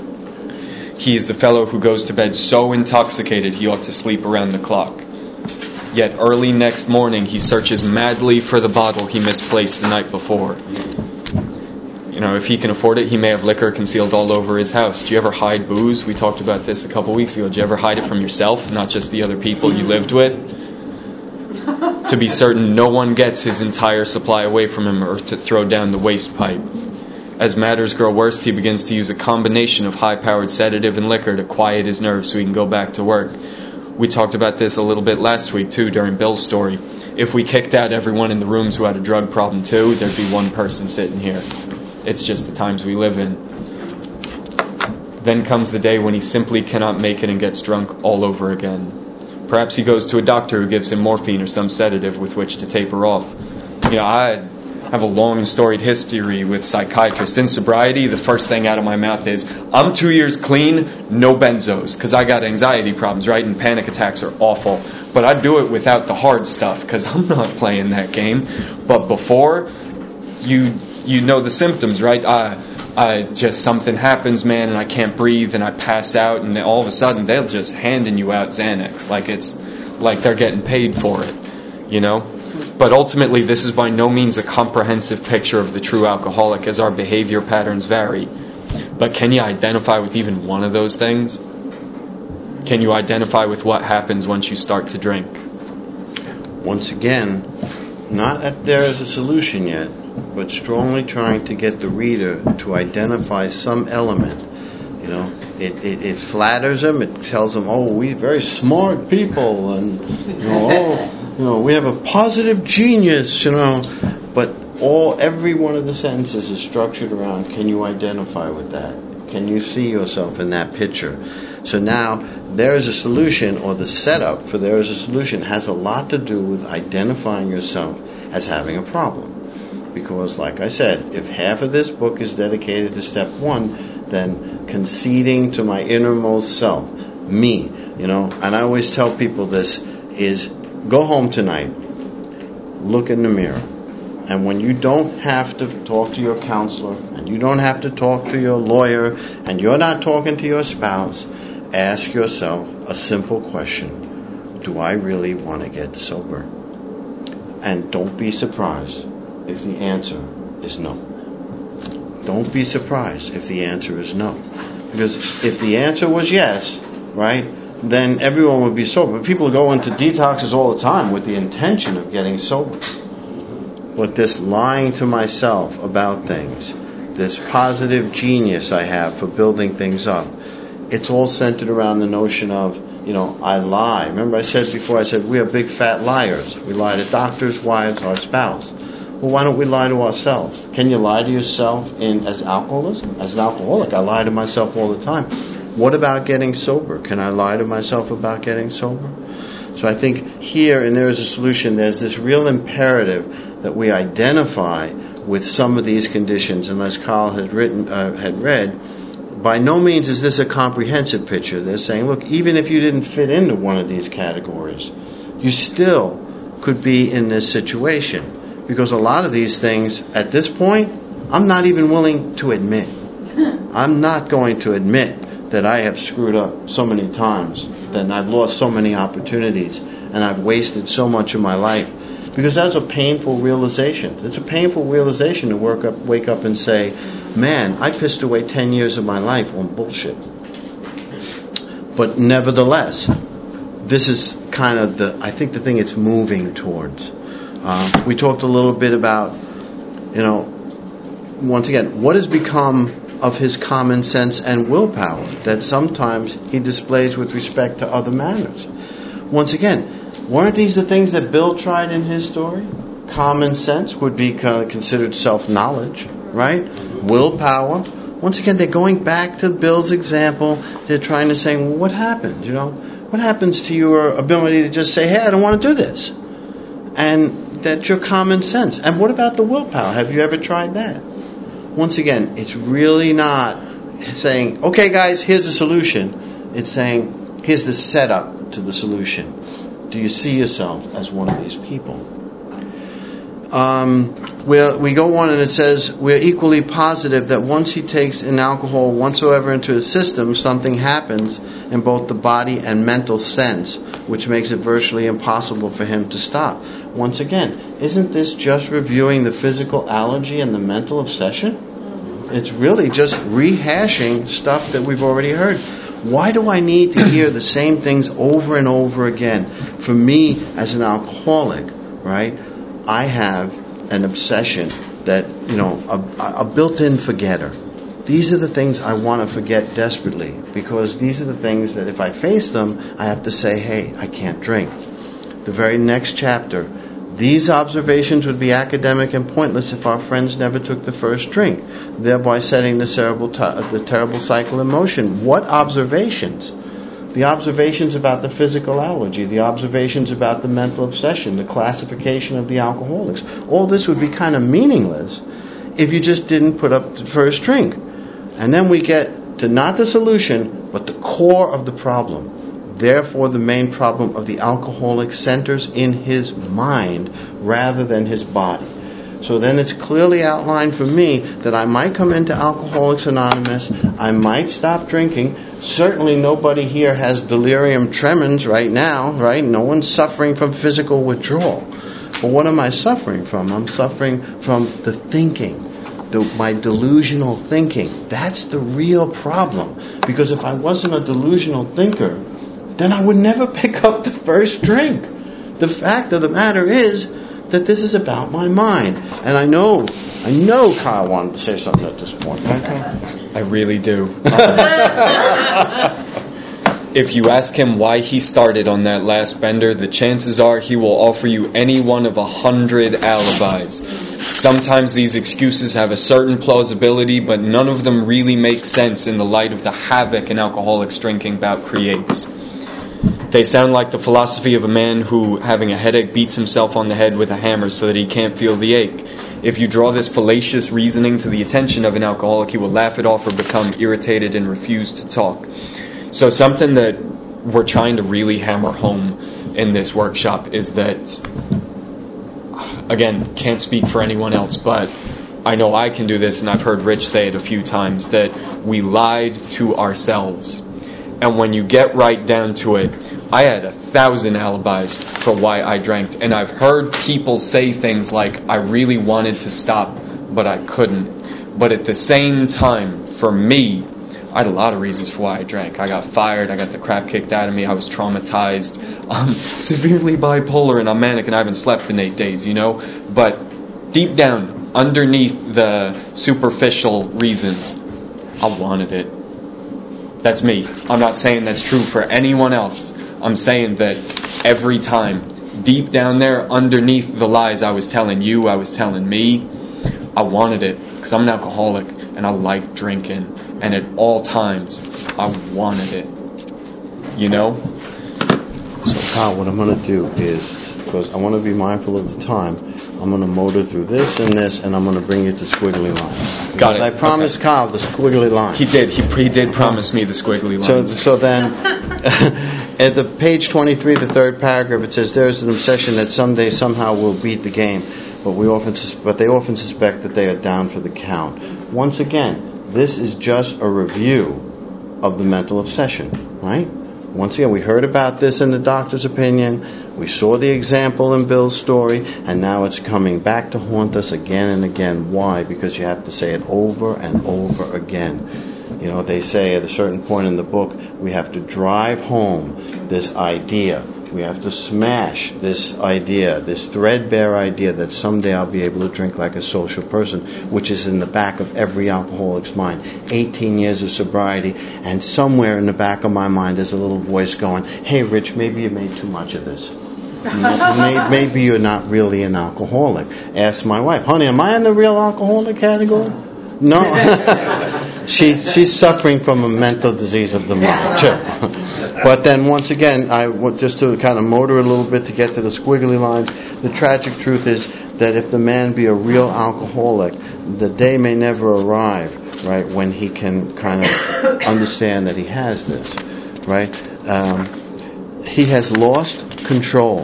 He is the fellow who goes to bed so intoxicated he ought to sleep around the clock. Yet early next morning he searches madly for the bottle he misplaced the night before. If he can afford it, he may have liquor concealed all over his house. Do you ever hide booze? We talked about this a couple weeks ago. Do you ever hide it from yourself, not just the other people you lived with? To be certain no one gets his entire supply away from him or to throw down the waste pipe. As matters grow worse, he begins to use a combination of high-powered sedative and liquor to quiet his nerves so he can go back to work. We talked about this a little bit last week, too, during Bill's story. If we kicked out everyone in the rooms who had a drug problem, too, there'd be one person sitting here. It's just the times we live in. Then comes the day when he simply cannot make it and gets drunk all over again. Perhaps he goes to a doctor who gives him morphine or some sedative with which to taper off. I have a long and storied history with psychiatrists. In sobriety, the first thing out of my mouth is, I'm 2 years clean, no benzos, because I got anxiety problems, right? And panic attacks are awful. But I do it without the hard stuff, because I'm not playing that game. But before, you know the symptoms, right? I just something happens, man, and I can't breathe, and I pass out, and all of a sudden they'll just handing you out Xanax, like they're getting paid for it, But ultimately, this is by no means a comprehensive picture of the true alcoholic, as our behavior patterns vary. But can you identify with even one of those things? Can you identify with what happens once you start to drink? Once again, not that there is a solution yet, but strongly trying to get the reader to identify some element. It flatters them. It tells them, "Oh, we're very smart people," and we have a positive genius. But every one of the sentences is structured around: can you identify with that? Can you see yourself in that picture? So now there is a solution, or the setup for there is a solution has a lot to do with identifying yourself as having a problem. Because, like I said, if half of this book is dedicated to step one, then conceding to my innermost self, me, and I always tell people this, is go home tonight, look in the mirror, and when you don't have to talk to your counselor, and you don't have to talk to your lawyer, and you're not talking to your spouse, ask yourself a simple question: do I really want to get sober? And don't be surprised if the answer is no. Don't be surprised if the answer is no. Because if the answer was yes, right, then everyone would be sober. But people go into detoxes all the time with the intention of getting sober. But this lying to myself about things, this positive genius I have for building things up, it's all centered around the notion of, I lie. Remember I said before, we are big fat liars. We lie to doctors, wives, our spouse. Well, why don't we lie to ourselves? Can you lie to yourself as alcoholism? As an alcoholic, I lie to myself all the time. What about getting sober? Can I lie to myself about getting sober? So I think here, and there is a solution, there's this real imperative that we identify with some of these conditions. And as Carl had read, by no means is this a comprehensive picture. They're saying, look, even if you didn't fit into one of these categories, you still could be in this situation. Because a lot of these things, at this point, I'm not even willing to admit. I'm not going to admit that I have screwed up so many times, that I've lost so many opportunities, and I've wasted so much of my life. Because that's a painful realization. It's a painful realization to wake up and say, man, I pissed away 10 years of my life on bullshit. But nevertheless, this is kind of the thing it's moving towards. We talked a little bit about, once again, what has become of his common sense and willpower that sometimes he displays with respect to other matters. Once again, weren't these the things that Bill tried in his story? Common sense would be kind of considered self-knowledge, right? Willpower. Once again, they're going back to Bill's example. They're trying to say, well, what happened? What happens to your ability to just say, hey, I don't want to do this? And that's your common sense. And what about the willpower? Have you ever tried that? Once again, it's really not saying, okay, guys, here's the solution. It's saying, here's the setup to the solution. Do you see yourself as one of these people? we go on and it says, we're equally positive that once he takes in alcohol whatsoever into his system, something happens in both the body and mental sense, which makes it virtually impossible for him to stop. Once again, isn't this just reviewing the physical allergy and the mental obsession? It's really just rehashing stuff that we've already heard. Why do I need to hear the same things over and over again? For me, as an alcoholic, right, I have an obsession that, a built-in forgetter. These are the things I want to forget desperately, because these are the things that if I face them, I have to say, hey, I can't drink. The very next chapter, these observations would be academic and pointless if our friends never took the first drink, thereby setting the terrible cycle in motion. What observations? The observations about the physical allergy, the observations about the mental obsession, the classification of the alcoholics. All this would be kind of meaningless if you just didn't put up the first drink. And then we get to not the solution, but the core of the problem. Therefore, the main problem of the alcoholic centers in his mind rather than his body. So then it's clearly outlined for me that I might come into Alcoholics Anonymous, I might stop drinking. Certainly nobody here has delirium tremens right now, right? No one's suffering from physical withdrawal. But what am I suffering from? I'm suffering from the thinking, my delusional thinking. That's the real problem. Because if I wasn't a delusional thinker, then I would never pick up the first drink. The fact of the matter is that this is about my mind. And I know Kyle wanted to say something at this point. Okay? I really do. If you ask him why he started on that last bender, the chances are he will offer you any one of 100 alibis. Sometimes these excuses have a certain plausibility, but none of them really make sense in the light of the havoc an alcoholic's drinking bout creates. They sound like the philosophy of a man who, having a headache, beats himself on the head with a hammer so that he can't feel the ache. If you draw this fallacious reasoning to the attention of an alcoholic, he will laugh it off or become irritated and refuse to talk. So something that we're trying to really hammer home in this workshop is that, again, can't speak for anyone else, but I know I can do this, and I've heard Rich say it a few times, that we lied to ourselves. And when you get right down to it, I had 1,000 alibis for why I drank. And I've heard people say things like, I really wanted to stop, but I couldn't. But at the same time, for me, I had a lot of reasons for why I drank. I got fired, I got the crap kicked out of me, I was traumatized, I'm severely bipolar, and I'm manic, and I haven't slept in 8 days, But deep down, underneath the superficial reasons, I wanted it. That's me. I'm not saying that's true for anyone else. I'm saying that every time, deep down there, underneath the lies I was telling you, I was telling me, I wanted it. Because I'm an alcoholic, and I like drinking. And at all times, I wanted it. So, Kyle, what I'm going to do is, because I want to be mindful of the time, I'm going to motor through this, and I'm going to bring you to squiggly lines. Got it. I promised Kyle the squiggly lines. He did. He did promise me the squiggly lines. So then, at the page 23, the third paragraph, it says, there is an obsession that someday, somehow, we'll beat the game, but they often suspect that they are down for the count. Once again, this is just a review of the mental obsession, right? Once again, we heard about this in the doctor's opinion. We saw the example in Bill's story, and now it's coming back to haunt us again and again. Why? Because you have to say it over and over again. They say at a certain point in the book, we have to drive home this idea. We have to smash this idea, this threadbare idea that someday I'll be able to drink like a social person, which is in the back of every alcoholic's mind. 18 years of sobriety, and somewhere in the back of my mind there's a little voice going, hey, Rich, maybe you made too much of this. Maybe you're not really an alcoholic. Ask my wife, honey, am I in the real alcoholic category? No. She's suffering from a mental disease of the mind, too. But then once again, just to kind of motor a little bit to get to the squiggly lines, the tragic truth is that if the man be a real alcoholic, the day may never arrive, right, when he can kind of understand that he has this, right? He has lost control,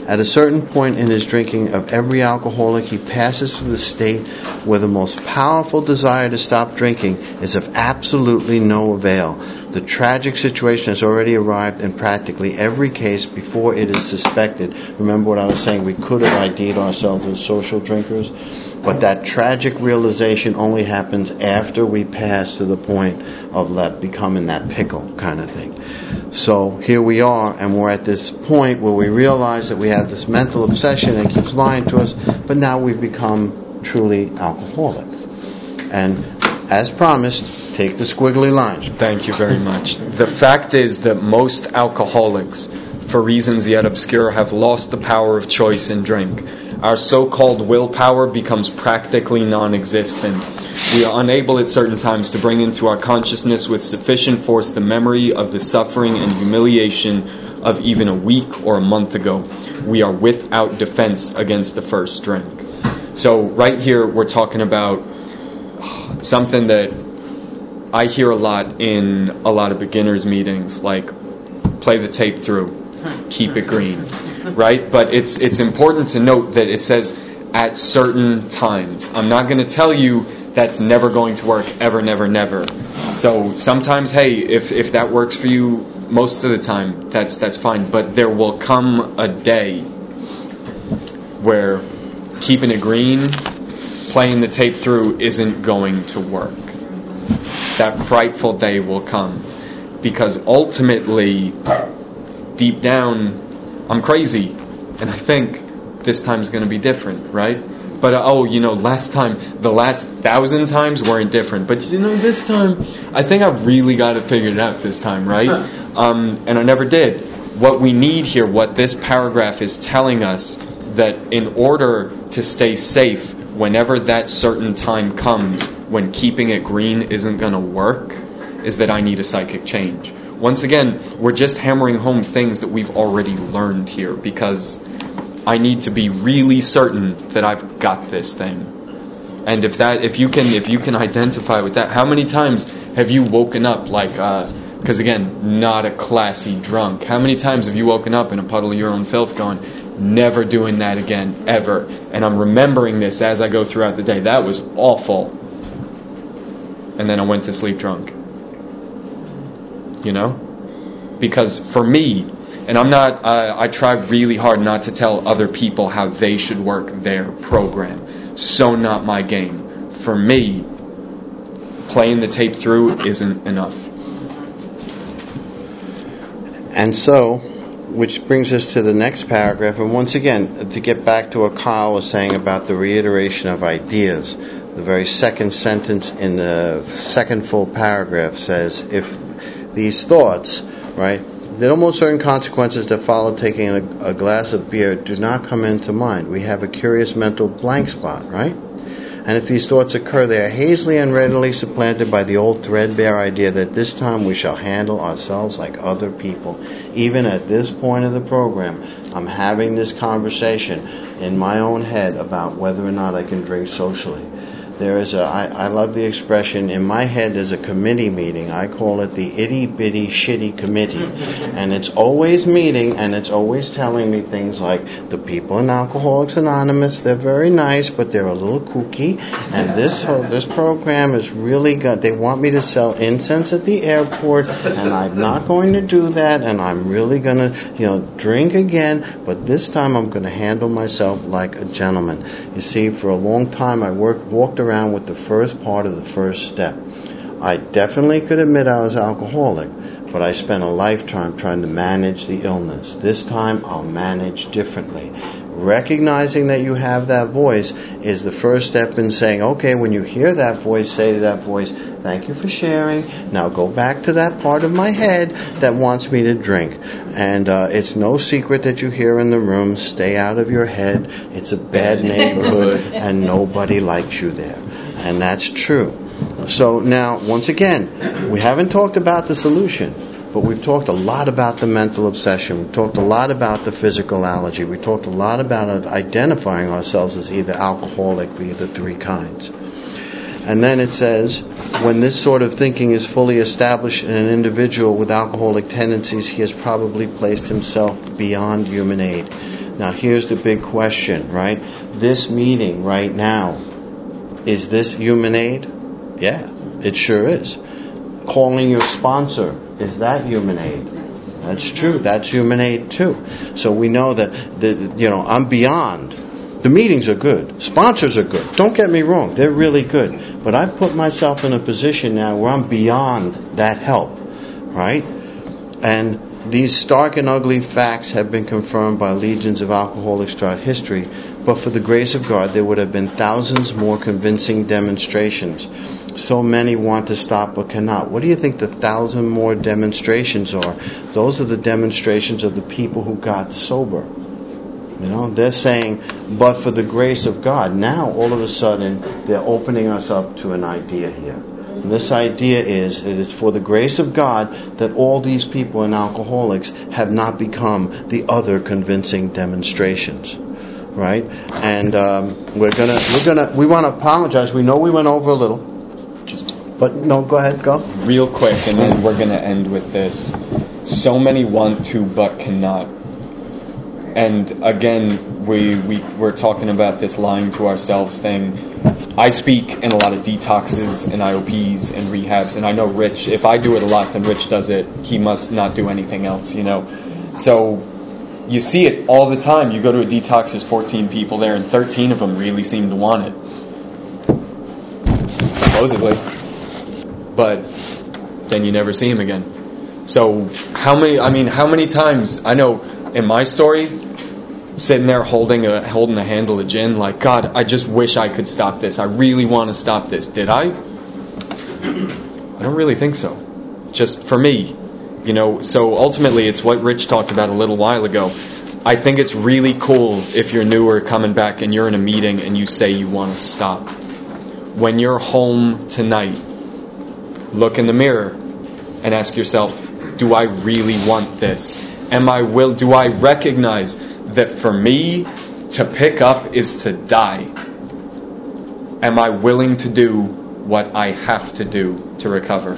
At a certain point in his drinking of every alcoholic, he passes through the state where the most powerful desire to stop drinking is of absolutely no avail. The tragic situation has already arrived in practically every case before it is suspected. Remember what I was saying? We could have ID'd ourselves as social drinkers, but that tragic realization only happens after we pass to the point of becoming that pickle kind of thing. So here we are, and we're at this point where we realize that we have this mental obsession and it keeps lying to us, but now we've become truly alcoholic. And as promised, take the squiggly lines. Thank you very much. The fact is that most alcoholics, for reasons yet obscure, have lost the power of choice in drink. Our so-called willpower becomes practically non-existent. We are unable at certain times to bring into our consciousness with sufficient force the memory of the suffering and humiliation of even a week or a month ago. We are without defense against the first drink. So right here we're talking about something that I hear a lot in a lot of beginners meetings, like play the tape through, keep it green, right? But it's important to note that it says at certain times. I'm not going to tell you that's never going to work, ever, never, never. So sometimes, hey, if that works for you most of the time, that's fine. But there will come a day where keeping it green, playing the tape through isn't going to work. That frightful day will come. Because ultimately, deep down, I'm crazy. And I think this time's going to be different, right? But, the last 1,000 times weren't different. But, this time, I think I really got it figured out this time, right? And I never did. What we need here, what this paragraph is telling us, that in order to stay safe whenever that certain time comes, when keeping it green isn't going to work, is that I need a psychic change. Once again, we're just hammering home things that we've already learned here, because I need to be really certain that I've got this thing. And if you can identify with that, how many times have you woken up because again, not a classy drunk. How many times have you woken up in a puddle of your own filth going, never doing that again, ever. And I'm remembering this as I go throughout the day. That was awful. And then I went to sleep drunk. Because for me, and I try really hard not to tell other people how they should work their program. So not my game. For me, playing the tape through isn't enough. And so, which brings us to the next paragraph. And once again, to get back to what Kyle was saying about the reiteration of ideas, the very second sentence in the second full paragraph says, if these thoughts, right, that almost certain consequences that follow taking a glass of beer do not come into mind. We have a curious mental blank spot, right? And if these thoughts occur, they are hazily and readily supplanted by the old threadbare idea that this time we shall handle ourselves like other people. Even at this point of the program, I'm having this conversation in my own head about whether or not I can drink socially. I love the expression, in my head there's a committee meeting. I call it the itty bitty shitty committee. And it's always meeting, and it's always telling me things like, the people in Alcoholics Anonymous, they're very nice, but they're a little kooky. And this program is really good. They want me to sell incense at the airport, and I'm not going to do that, and I'm really going to, drink again, but this time I'm going to handle myself like a gentleman. You see, for a long time I walked around with the first part of the first step. I definitely could admit I was alcoholic, but I spent a lifetime trying to manage the illness. This time I'll manage differently. Recognizing that you have that voice is the first step in saying, okay, when you hear that voice, say to that voice, thank you for sharing. Now go back to that part of my head that wants me to drink. And it's no secret that you hear in the room, stay out of your head. It's a bad neighborhood and nobody likes you there. And that's true. So now, once again, we haven't talked about the solution, but we've talked a lot about the mental obsession. We've talked a lot about the physical allergy. We talked a lot about identifying ourselves as either alcoholic via the three kinds. And then it says, when this sort of thinking is fully established in an individual with alcoholic tendencies, he has probably placed himself beyond human aid. Now here's the big question, right? This meeting right now, is this human aid? Yeah, it sure is. Calling your sponsor, is that human aid? That's true. That's human aid too. So we know that I'm beyond. The meetings are good. Sponsors are good. Don't get me wrong. They're really good. But I've put myself in a position now where I'm beyond that help. Right? And these stark and ugly facts have been confirmed by legions of alcoholics throughout history. But for the grace of God, there would have been thousands more convincing demonstrations. So many want to stop but cannot. What do you think the 1,000 more demonstrations are? Those are the demonstrations of the people who got sober. They're saying, but for the grace of God. Now, all of a sudden, they're opening us up to an idea here. And this idea is, it is for the grace of God that all these people in Alcoholics have not become the other convincing demonstrations. Right? And we want to apologize. We know we went over a little. But no, go ahead, go. Real quick, and then we're going to end with this. So many want to but cannot. And again, we're talking about this lying to ourselves thing. I speak in a lot of detoxes and IOPs and rehabs, and I know Rich, if I do it a lot, then Rich does it. He must not do anything else, So you see it all the time. You go to a detox, there's 14 people there, and 13 of them really seem to want it. Supposedly. But then you never see him again. So how many times, I know in my story, sitting there holding a handle of gin, like, God, I just wish I could stop this. I really want to stop this. Did I? I don't really think so. Just for me. So ultimately it's what Rich talked about a little while ago. I think it's really cool if you're new or coming back and you're in a meeting and you say you want to stop. When you're home tonight, look in the mirror and ask yourself, do I really want this? Do I recognize that for me to pick up is to die? Am I willing to do what I have to do to recover?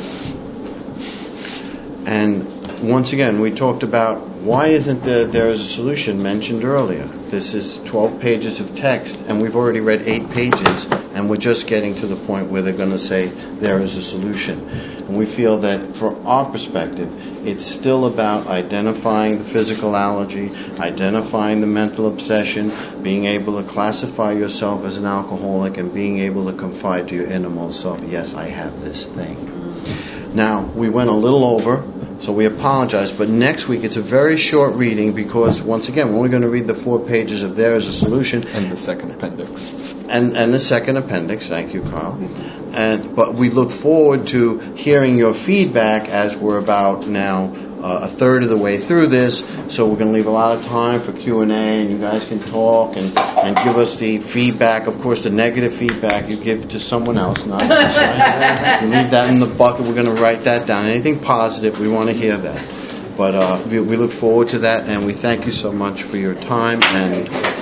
And once again, we talked about why isn't there is a solution mentioned earlier. This is 12 pages of text, and we've already read 8 pages, and we're just getting to the point where they're going to say there is a solution. And we feel that from our perspective, it's still about identifying the physical allergy, identifying the mental obsession, being able to classify yourself as an alcoholic, and being able to confide to your innermost self, yes, I have this thing. Now, we went a little over, so we apologize, but next week it's a very short reading because, once again, we're only going to read the 4 pages of There is a Solution. And the second appendix. And the second appendix, thank you, Carl. But we look forward to hearing your feedback as we're about now a third of the way through this. So we're going to leave a lot of time for Q&A, and you guys can talk and give us the feedback. Of course, the negative feedback you give to someone else, not us. Right? You leave that in the bucket. We're going to write that down. Anything positive, we want to hear that. But we look forward to that, and we thank you so much for your time and